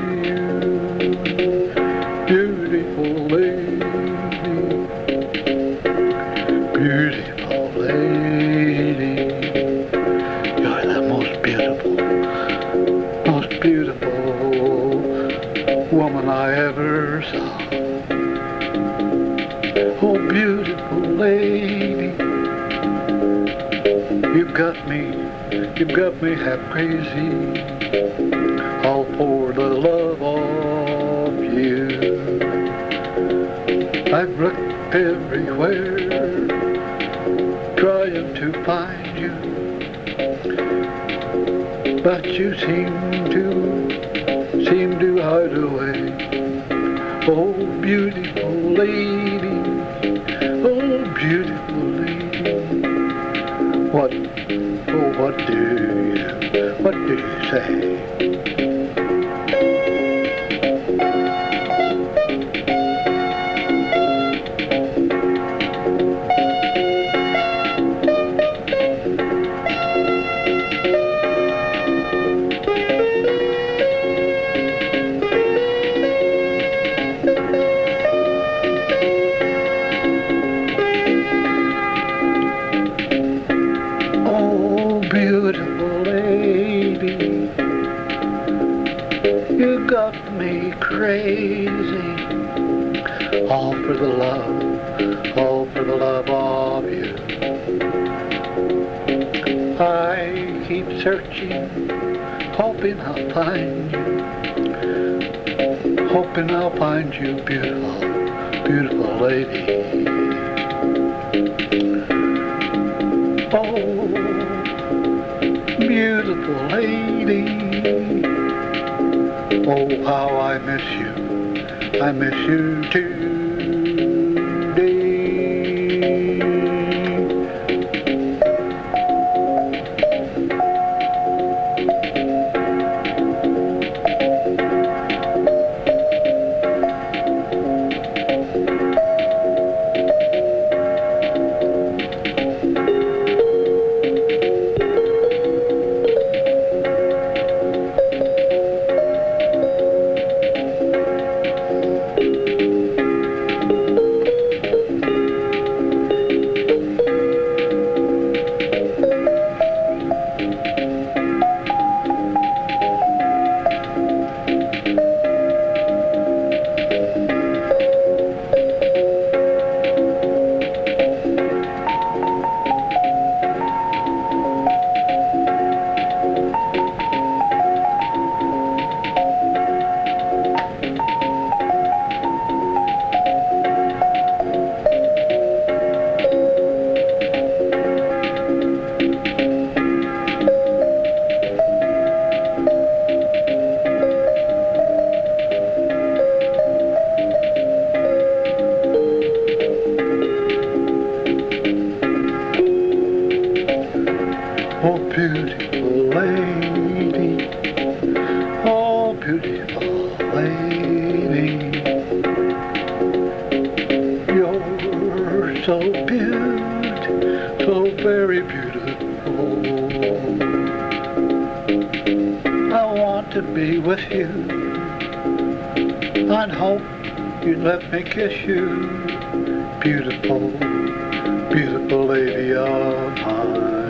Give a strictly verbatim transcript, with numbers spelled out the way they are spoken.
you, beautiful lady, beautiful lady. You're the most beautiful, most beautiful woman I ever saw. Oh, beautiful lady, you've got me, you've got me half crazy, all for the love of you. I've looked everywhere, trying to find you, but you seem to, seem to hide away. Oh, beautiful lady, oh, beautiful lady, what, oh, what do you, what do you say? Beautiful lady, you got me crazy, all for the love, all for the love of you. I keep searching, hoping I'll find you, hoping I'll find you, beautiful, beautiful lady. Oh, beautiful lady, oh, how I miss you, I miss you today. Oh, beautiful lady, oh, beautiful lady, you're so beautiful, so very beautiful. I want to be with you, I'd hope you'd let me kiss you, beautiful, beautiful lady of mine.